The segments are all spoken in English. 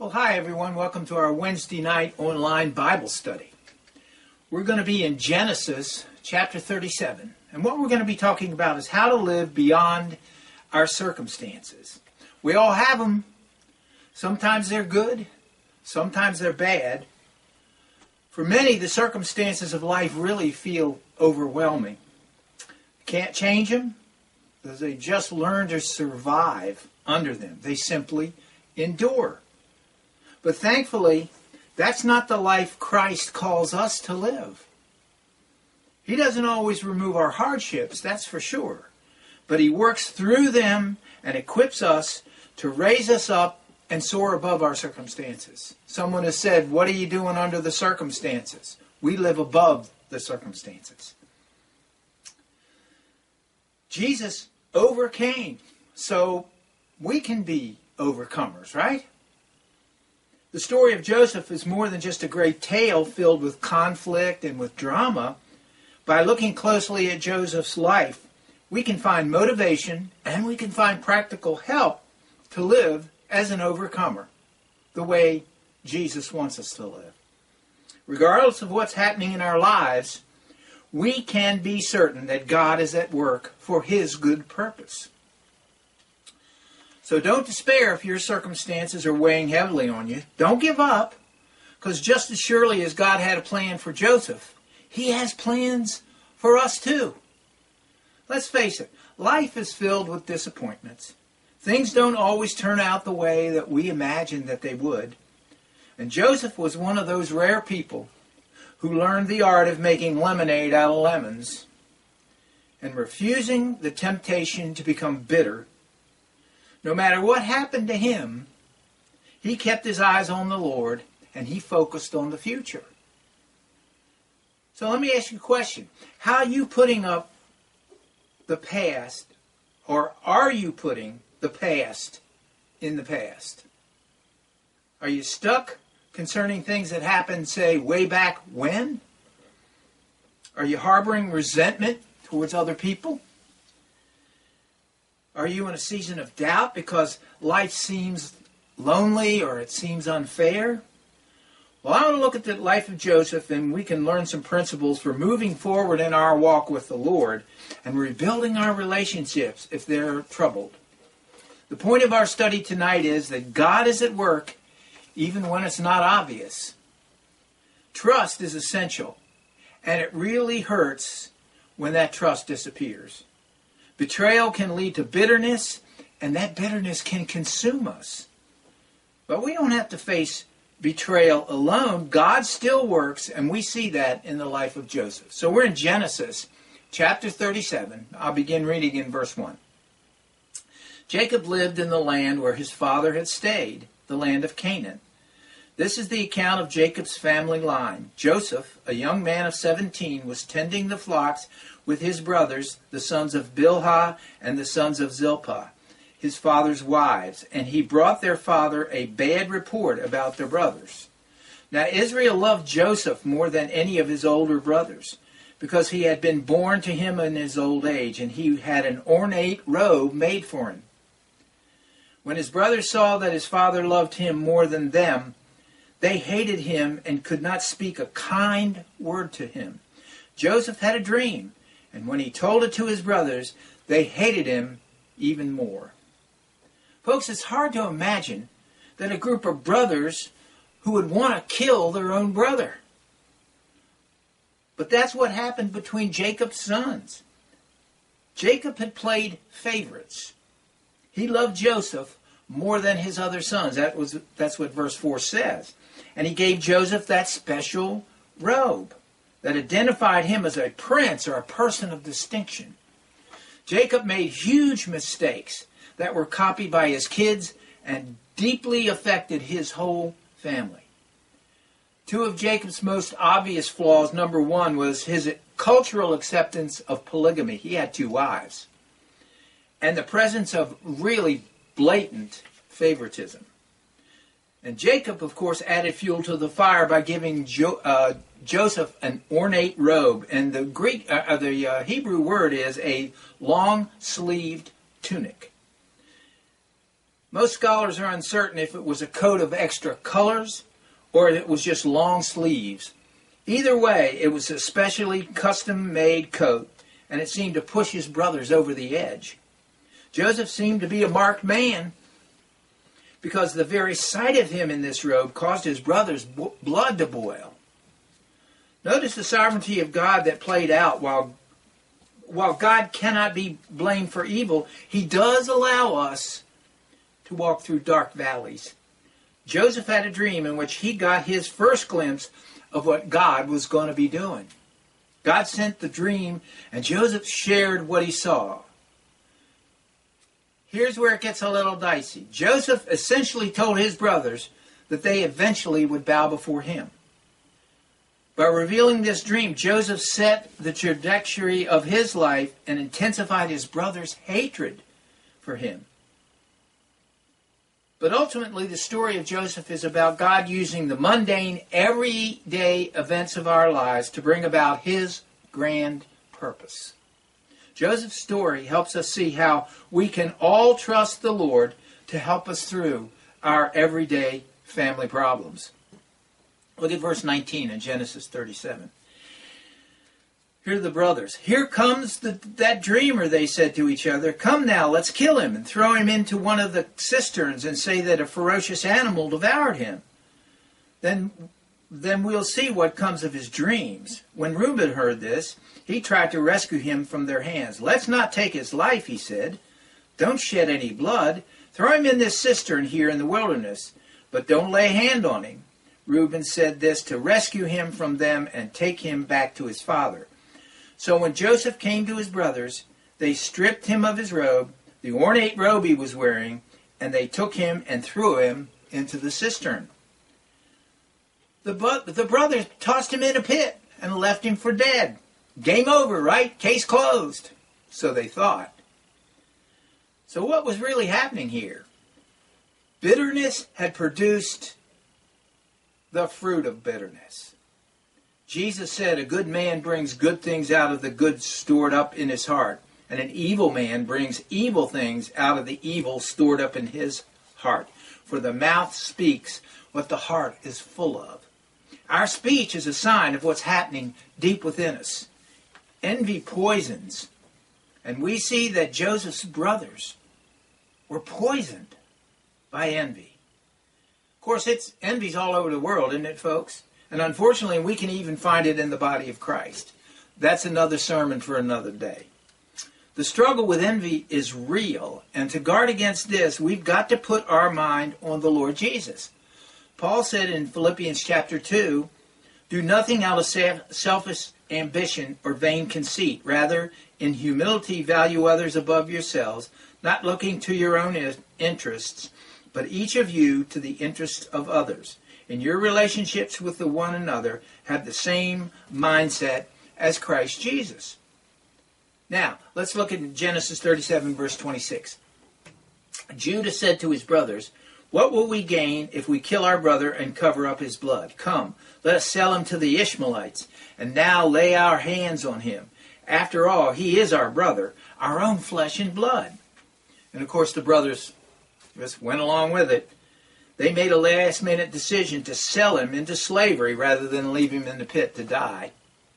Well, hi everyone. Welcome to our Wednesday night online Bible study. We're going to be in Genesis chapter 37. And what we're going to be talking about is how to live beyond our circumstances. We all have them. Sometimes they're good. Sometimes they're bad. For many, the circumstances of life really feel overwhelming. Can't change them because they just learn to survive under them. They simply endure. But thankfully, that's not the life Christ calls us to live. He doesn't always remove our hardships, that's for sure. But He works through them and equips us to raise us up and soar above our circumstances. Someone has said, "What are you doing under the circumstances?" We live above the circumstances. Jesus overcame, so we can be overcomers, right? The story of Joseph is more than just a great tale filled with conflict and with drama. By looking closely at Joseph's life, we can find motivation and we can find practical help to live as an overcomer, the way Jesus wants us to live. Regardless of what's happening in our lives, we can be certain that God is at work for His good purpose. So don't despair if your circumstances are weighing heavily on you. Don't give up, because just as surely as God had a plan for Joseph, He has plans for us too. Let's face it, life is filled with disappointments. Things don't always turn out the way that we imagined that they would. And Joseph was one of those rare people who learned the art of making lemonade out of lemons and refusing the temptation to become bitter. No matter what happened to him, he kept his eyes on the Lord and he focused on the future. So let me ask you a question. How are you putting up the past, or are you putting the past in the past? Are you stuck concerning things that happened, say, way back when? Are you harboring resentment towards other people? Are you in a season of doubt because life seems lonely or it seems unfair? Well, I want to look at the life of Joseph, and we can learn some principles for moving forward in our walk with the Lord and rebuilding our relationships if they're troubled. The point of our study tonight is that God is at work even when it's not obvious. Trust is essential, and it really hurts when that trust disappears. Betrayal can lead to bitterness, and that bitterness can consume us. But we don't have to face betrayal alone. God still works, and we see that in the life of Joseph. So we're in Genesis chapter 37. I'll begin reading in verse 1. Jacob lived in the land where his father had stayed, the land of Canaan. This is the account of Jacob's family line. Joseph, a young man of 17, was tending the flocks with his brothers, the sons of Bilhah and the sons of Zilpah, his father's wives, and he brought their father a bad report about their brothers. Now Israel loved Joseph more than any of his older brothers, because he had been born to him in his old age, and he had an ornate robe made for him. When his brothers saw that his father loved him more than them, they hated him and could not speak a kind word to him. Joseph had a dream, and when he told it to his brothers, they hated him even more. Folks, it's hard to imagine that a group of brothers who would want to kill their own brother. But that's what happened between Jacob's sons. Jacob had played favorites. He loved Joseph more than his other sons. That's what verse 4 says. And he gave Joseph that special robe that identified him as a prince or a person of distinction. Jacob made huge mistakes that were copied by his kids and deeply affected his whole family. Two of Jacob's most obvious flaws, number one, was his cultural acceptance of polygamy. He had 2 wives. And the presence of really blatant favoritism. And Jacob, of course, added fuel to the fire by giving Joseph an ornate robe. And the Hebrew word is a long-sleeved tunic. Most scholars are uncertain if it was a coat of extra colors or if it was just long sleeves. Either way, it was a specially custom-made coat, and it seemed to push his brothers over the edge. Joseph seemed to be a marked man, because the very sight of him in this robe caused his brothers' blood to boil. Notice the sovereignty of God that played out. While God cannot be blamed for evil, he does allow us to walk through dark valleys. Joseph had a dream in which he got his first glimpse of what God was going to be doing. God sent the dream, and Joseph shared what he saw. Here's where it gets a little dicey. Joseph essentially told his brothers that they eventually would bow before him. By revealing this dream, Joseph set the trajectory of his life and intensified his brothers' hatred for him. But ultimately, the story of Joseph is about God using the mundane, everyday events of our lives to bring about his grand purpose. Joseph's story helps us see how we can all trust the Lord to help us through our everyday family problems. Look at verse 19 in Genesis 37. Here are the brothers. Here comes that dreamer, they said to each other. Come now, let's kill him and throw him into one of the cisterns and say that a ferocious animal devoured him. Then we'll see what comes of his dreams. When Reuben heard this, he tried to rescue him from their hands. Let's not take his life, he said. Don't shed any blood. Throw him in this cistern here in the wilderness, but don't lay a hand on him. Reuben said this to rescue him from them and take him back to his father. So when Joseph came to his brothers, they stripped him of his robe, the ornate robe he was wearing, and they took him and threw him into the cistern. The brothers tossed him in a pit and left him for dead. Game over, right? Case closed. So they thought. So what was really happening here? Bitterness had produced the fruit of bitterness. Jesus said, a good man brings good things out of the good stored up in his heart, and an evil man brings evil things out of the evil stored up in his heart. For the mouth speaks what the heart is full of. Our speech is a sign of what's happening deep within us. Envy poisons, and we see that Joseph's brothers were poisoned by envy. Of course, envy's all over the world, isn't it, folks? And unfortunately, we can even find it in the body of Christ. That's another sermon for another day. The struggle with envy is real, and to guard against this, we've got to put our mind on the Lord Jesus. Paul said in Philippians chapter 2, do nothing out of selfish ambition or vain conceit. Rather, in humility, value others above yourselves, not looking to your own interests, but each of you to the interests of others. In your relationships with one another, have the same mindset as Christ Jesus. Now, let's look at Genesis 37, verse 26. Judah said to his brothers, what will we gain if we kill our brother and cover up his blood? Come, let us sell him to the Ishmaelites, and now lay our hands on him. After all, he is our brother, our own flesh and blood. And of course, the brothers just went along with it. They made a last-minute decision to sell him into slavery rather than leave him in the pit to die.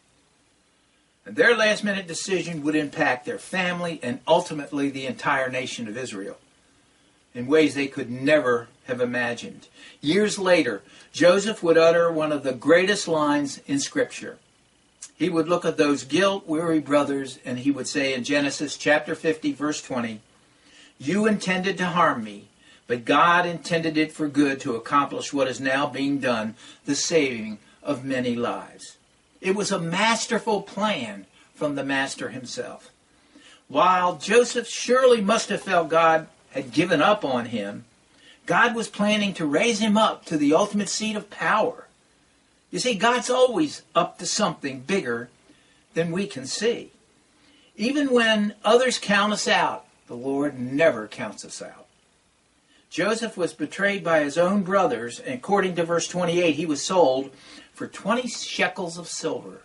And their last-minute decision would impact their family and ultimately the entire nation of Israel in ways they could never have imagined. Years later, Joseph would utter one of the greatest lines in Scripture. He would look at those guilt-weary brothers and he would say in Genesis chapter 50, verse 20, you intended to harm me, but God intended it for good to accomplish what is now being done, the saving of many lives. It was a masterful plan from the Master himself. While Joseph surely must have felt God had given up on him, God was planning to raise him up to the ultimate seat of power. You see, God's always up to something bigger than we can see. Even when others count us out, the Lord never counts us out. Joseph was betrayed by his own brothers, and according to verse 28, he was sold for 20 shekels of silver.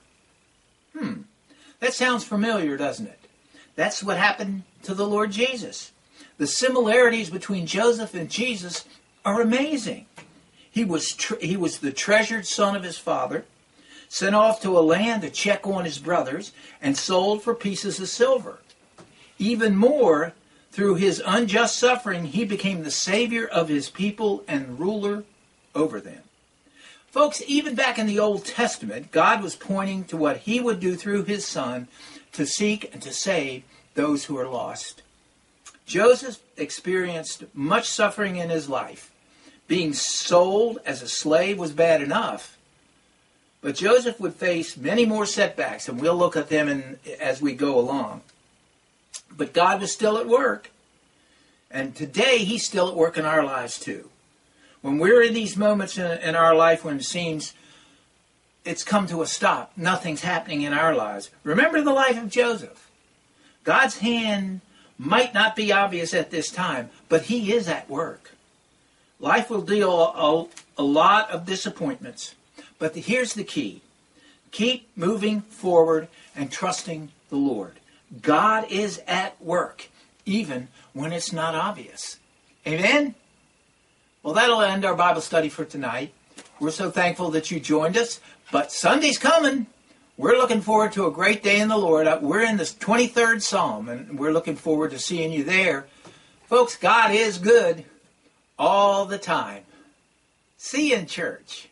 That sounds familiar, doesn't it? That's what happened to the Lord Jesus. The similarities between Joseph and Jesus are amazing. He was the treasured son of his father, sent off to a land to check on his brothers, and sold for pieces of silver. Even more, through his unjust suffering, he became the savior of his people and ruler over them. Folks, even back in the Old Testament, God was pointing to what he would do through his son to seek and to save those who are lost. Joseph experienced much suffering in his life. Being sold as a slave was bad enough, but Joseph would face many more setbacks, and we'll look at them as we go along. But God was still at work, and today he's still at work in our lives too. When we're in these moments in our life when it seems it's come to a stop, nothing's happening in our lives, remember the life of Joseph. God's hand might not be obvious at this time, but he is at work. Life will deal a lot of disappointments, but here's the key. Keep moving forward and trusting the Lord. God is at work, even when it's not obvious. Amen? Well, that'll end our Bible study for tonight. We're so thankful that you joined us, but Sunday's coming. We're looking forward to a great day in the Lord. We're in the 23rd Psalm, and we're looking forward to seeing you there. Folks, God is good all the time. See you in church.